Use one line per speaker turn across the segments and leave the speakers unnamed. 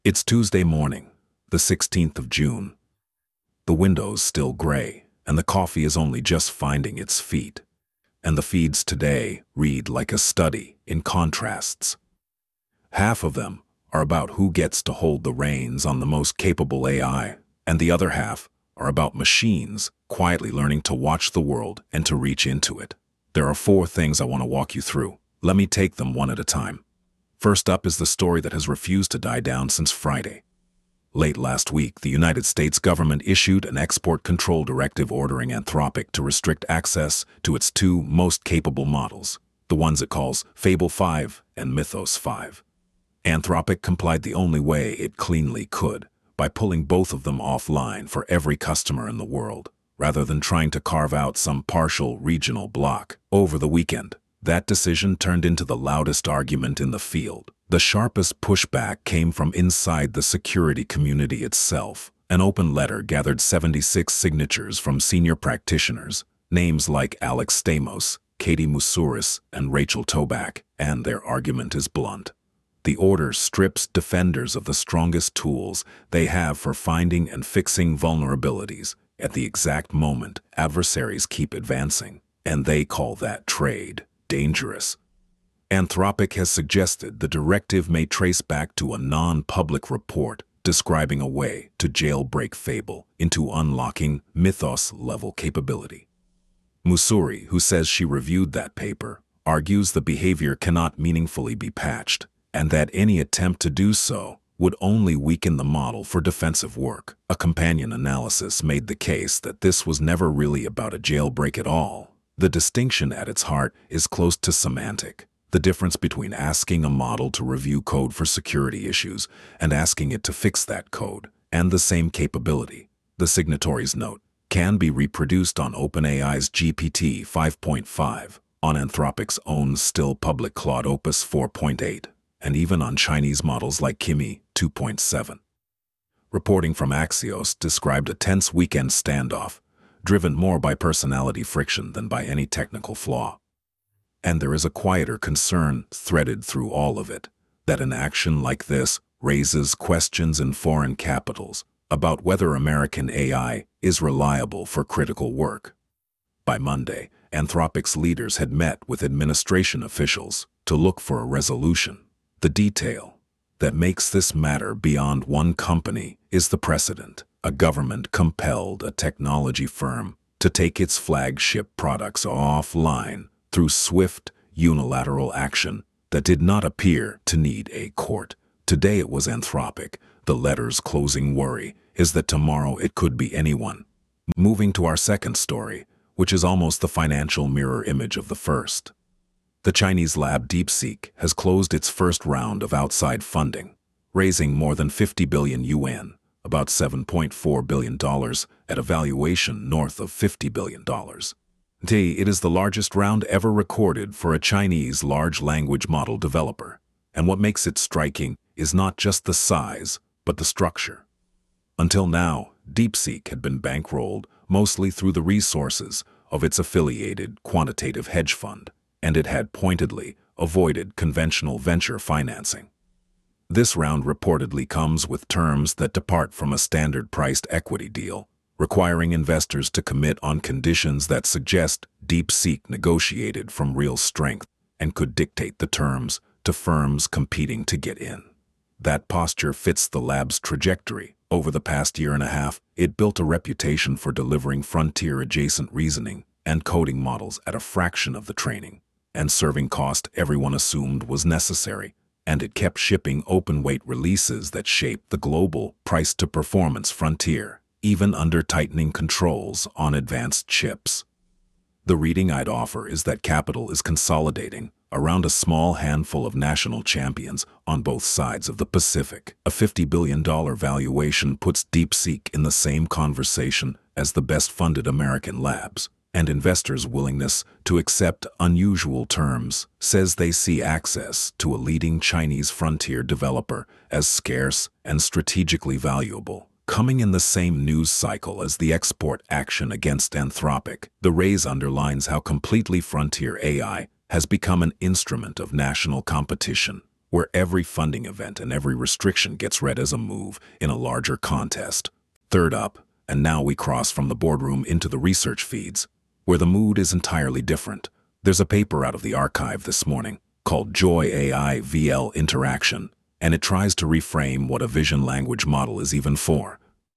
It's Tuesday morning, the 16th of June. The window's still gray, and the coffee is only just finding its feet. And the feeds today read like a study in contrasts. Half of them are about who gets to hold the reins on the most capable AI, and the other half are about machines quietly learning to watch the world and to reach into it. There are 4 things I want to walk you through. Let me take them one at a time. First up is the story that has refused to die down since Friday. Late last week, the United States government issued an export control directive ordering Anthropic to restrict access to its 2 most capable models, the ones it calls Fable 5 and Mythos 5. Anthropic complied the only way it cleanly could, by pulling both of them offline for every customer in the world, rather than trying to carve out some partial regional block. Over the weekend, that decision turned into the loudest argument in the field. The sharpest pushback came from inside the security community itself. An open letter gathered 76 signatures from senior practitioners, names like Alex Stamos, Katie Mousouris, and Rachel Toback, and their argument is blunt. The order strips defenders of the strongest tools they have for finding and fixing vulnerabilities at the exact moment adversaries keep advancing, and they call that trade dangerous. Anthropic has suggested the directive may trace back to a non-public report describing a way to jailbreak Fable into unlocking Mythos-level capability. Mousouris, who says she reviewed that paper, argues the behavior cannot meaningfully be patched, and that any attempt to do so would only weaken the model for defensive work. A companion analysis made the case that this was never really about a jailbreak at all. The distinction at its heart is close to semantic, the difference between asking a model to review code for security issues and asking it to fix that code, and the same capability, the signatories note, can be reproduced on OpenAI's GPT 5.5, on Anthropic's own still public Claude Opus 4.8, and even on Chinese models like Kimi 2.7. Reporting from Axios described a tense weekend standoff, driven more by personality friction than by any technical flaw. And there is a quieter concern threaded through all of it, that an action like this raises questions in foreign capitals about whether American AI is reliable for critical work. By Monday, Anthropic's leaders had met with administration officials to look for a resolution. The detail that makes this matter beyond one company is the precedent. A government compelled a technology firm to take its flagship products offline through swift, unilateral action that did not appear to need a court. Today it was Anthropic. The letter's closing worry is that tomorrow it could be anyone. Moving to our second story, which is almost the financial mirror image of the first. The Chinese lab DeepSeek has closed its first round of outside funding, raising more than 50 billion yuan, about $7.4 billion, at a valuation north of $50 billion. It is the largest round ever recorded for a Chinese large language model developer, and what makes it striking is not just the size, but the structure. Until now, DeepSeek had been bankrolled mostly through the resources of its affiliated quantitative hedge fund, and it had pointedly avoided conventional venture financing. This round reportedly comes with terms that depart from a standard-priced equity deal, requiring investors to commit on conditions that suggest DeepSeek negotiated from real strength and could dictate the terms to firms competing to get in. That posture fits the lab's trajectory. Over the past year and a half, it built a reputation for delivering frontier-adjacent reasoning and coding models at a fraction of the training and serving cost everyone assumed was necessary. And it kept shipping open-weight releases that shaped the global price-to-performance frontier, even under tightening controls on advanced chips. The reading I'd offer is that capital is consolidating around a small handful of national champions on both sides of the Pacific. A $50 billion valuation puts DeepSeek in the same conversation as the best-funded American labs, and investors' willingness to accept unusual terms says they see access to a leading Chinese frontier developer as scarce and strategically valuable. Coming in the same news cycle as the export action against Anthropic, the raise underlines how completely frontier AI has become an instrument of national competition. where every funding event and every restriction gets read as a move in a larger contest. Third up, and now we cross from the boardroom into the research feeds, where the mood is entirely different. There's a paper out of the archive this morning called Joy AI VL Interaction, and it tries to reframe what a vision language model is even for.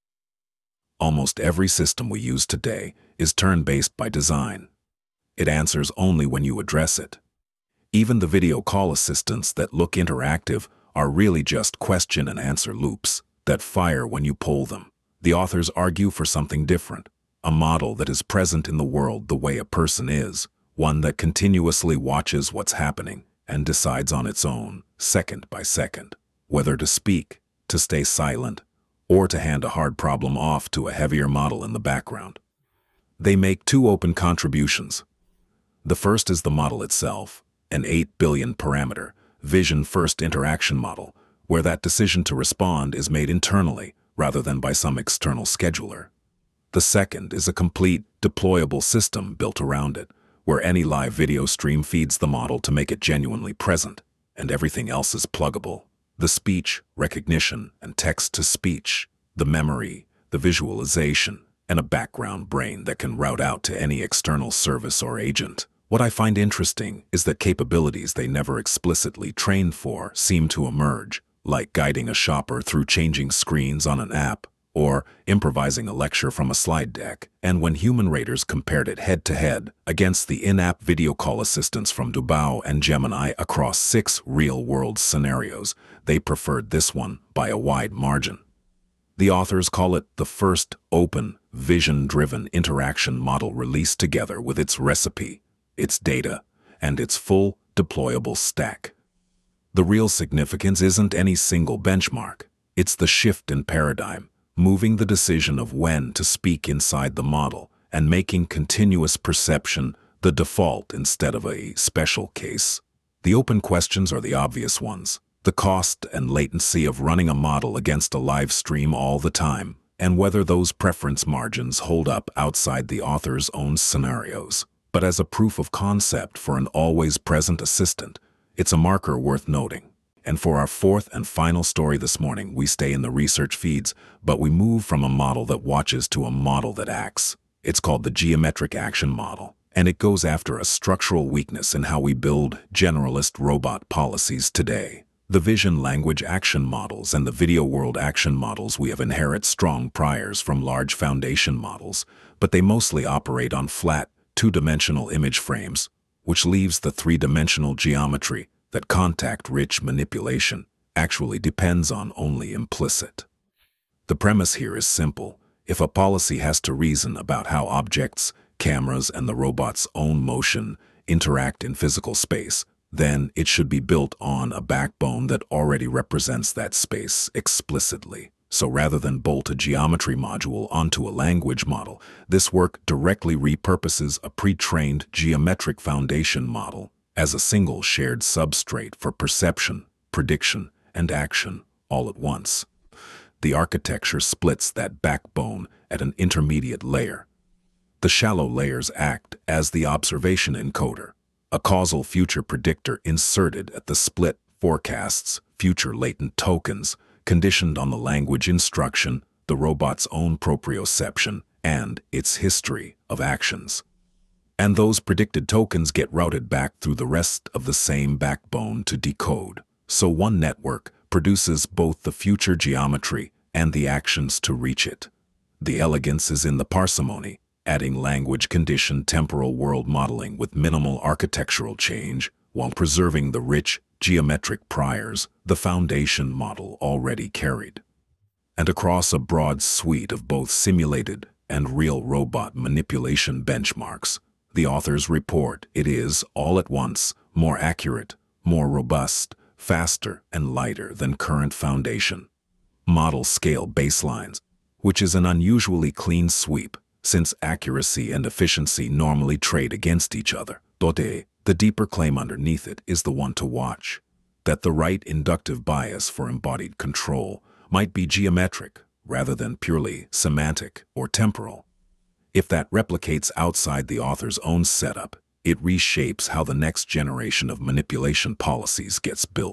Almost every system we use today is turn-based by design. It answers only when you address it. Even the video call assistants that look interactive are really just question and answer loops that fire when you poll them. The authors argue for something different, a model that is present in the world the way a person is, one that continuously watches what's happening and decides on its own, second by second, whether to speak, to stay silent, or to hand a hard problem off to a heavier model in the background. They make two open contributions. The first is the model itself, an 8 billion parameter, vision-first interaction model, where that decision to respond is made internally rather than by some external scheduler. The second is a complete, deployable system built around it, where any live video stream feeds the model to make it genuinely present, and everything else is pluggable. The speech, recognition, and text-to-speech, the memory, the visualization, and a background brain that can route out to any external service or agent. What I find interesting is that capabilities they never explicitly trained for seem to emerge, like guiding a shopper through changing screens on an app, or improvising a lecture from a slide deck. And when human raters compared it head-to-head against the in-app video call assistants from Dubao and Gemini across 6 real-world scenarios, they preferred this one by a wide margin. The authors call it the first open, vision-driven interaction model released together with its recipe, its data, and its full deployable stack. The real significance isn't any single benchmark. It's the shift in paradigm, moving the decision of when to speak inside the model and making continuous perception the default instead of a special case. The open questions are the obvious ones: the cost and latency of running a model against a live stream all the time, and whether those preference margins hold up outside the author's own scenarios. But as a proof of concept for an always-present assistant, it's a marker worth noting. And for our fourth and final story this morning, we stay in the research feeds, but we move from a model that watches to a model that acts. It's called the Geometric Action Model, and it goes after a structural weakness in how we build generalist robot policies today. The vision language action models and the video world action models we have inherit strong priors from large foundation models, but they mostly operate on flat, two-dimensional image frames, which leaves the three-dimensional geometry that contact-rich manipulation actually depends on only implicit. The premise here is simple. If a policy has to reason about how objects, cameras, and the robot's own motion interact in physical space, then it should be built on a backbone that already represents that space explicitly. So rather than bolt a geometry module onto a language model, this work directly repurposes a pre-trained geometric foundation model as a single shared substrate for perception, prediction, and action all at once. The architecture splits that backbone at an intermediate layer. The shallow layers act as the observation encoder, a causal future predictor inserted at the split forecasts future latent tokens conditioned on the language instruction, the robot's own proprioception, and its history of actions. And those predicted tokens get routed back through the rest of the same backbone to decode. So one network produces both the future geometry and the actions to reach it. The elegance is in the parsimony, adding language-conditioned temporal world modeling with minimal architectural change, while preserving the rich, geometric priors the foundation model already carried. And across a broad suite of both simulated and real robot manipulation benchmarks, the authors report it is, all at once, more accurate, more robust, faster, and lighter than current foundation model scale baselines, which is an unusually clean sweep, since accuracy and efficiency normally trade against each other. The deeper claim underneath it is the one to watch, that the right inductive bias for embodied control might be geometric rather than purely semantic or temporal. If that replicates outside the author's own setup, it reshapes how the next generation of manipulation policies gets built.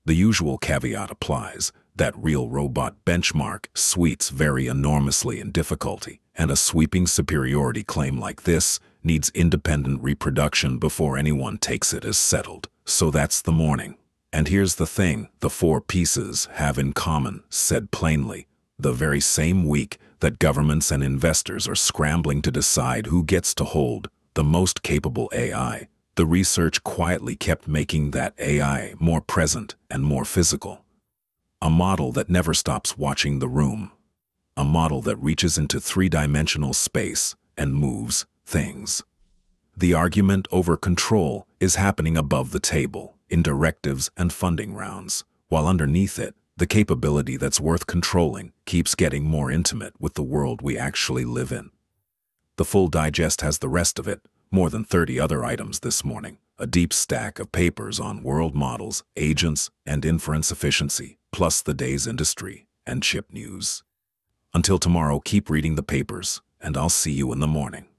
The usual caveat applies, that real robot benchmark suites vary enormously in difficulty, and a sweeping superiority claim like this needs independent reproduction before anyone takes it as settled. So that's the morning. And here's the thing the four pieces have in common, said plainly, the very same week that governments and investors are scrambling to decide who gets to hold the most capable AI, the research quietly kept making that AI more present and more physical. A model that never stops watching the room. A model that reaches into three-dimensional space and moves things. The argument over control is happening above the table, in directives and funding rounds, while underneath it, the capability that's worth controlling keeps getting more intimate with the world we actually live in. The full digest has the rest of it, more than 30 other items this morning, a deep stack of papers on world models, agents, and inference efficiency, plus the day's industry and chip news. Until tomorrow, keep reading the papers, and I'll see you in the morning.